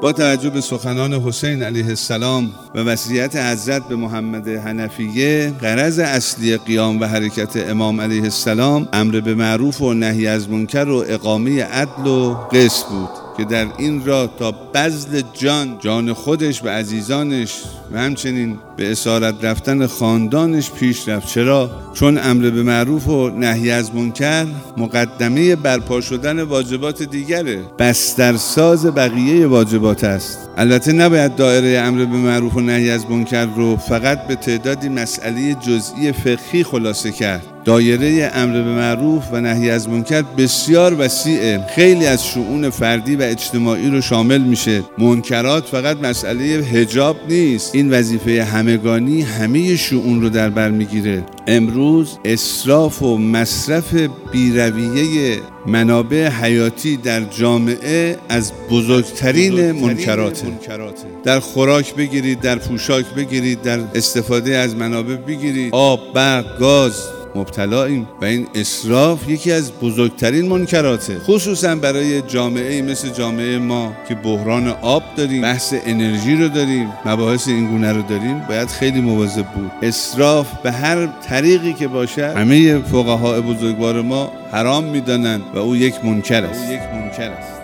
با توجه به سخنان حسین علیه السلام و وصیت حضرت به محمد حنفیه، غرض اصلی قیام و حرکت امام علیه السلام امر به معروف و نهی از منکر و اقامه عدل و قسط بود که در این راه تا بذل جان خودش و عزیزانش و همچنین به اسارت رفتن خاندانش پیش رفت. چرا؟ چون امر به معروف و نهی از منکر مقدمه برپا شدن واجبات دیگره، بسترساز بقیه واجبات است. البته نباید دایره امر به معروف و نهی از منکر رو فقط به تعدادی مسئله جزئی فقهی خلاصه کرد. دایره امر به معروف و نهی از منکر بسیار وسیعه، خیلی از شؤون فردی و اجتماعی رو شامل میشه. منکرات فقط مسئله حجاب نیست، این وظیفه همگانی همه شؤون رو در بر میگیره. امروز اسراف و مصرف بی‌رویه منابع حیاتی در جامعه از بزرگترین منکراته. در خوراک بگیرید، در پوشاک بگیرید، در استفاده از منابع بگیرید، آب، برق، گاز مبتلاییم و این اسراف یکی از بزرگترین منکراته، خصوصا برای جامعه مثل جامعه ما که بحران آب داریم، بحث انرژی رو داریم، مباحث این گونه رو داریم. باید خیلی مواظب بود. اسراف به هر طریقی که باشه همه فقهای بزرگوار ما حرام میدانند و او یک منکر است.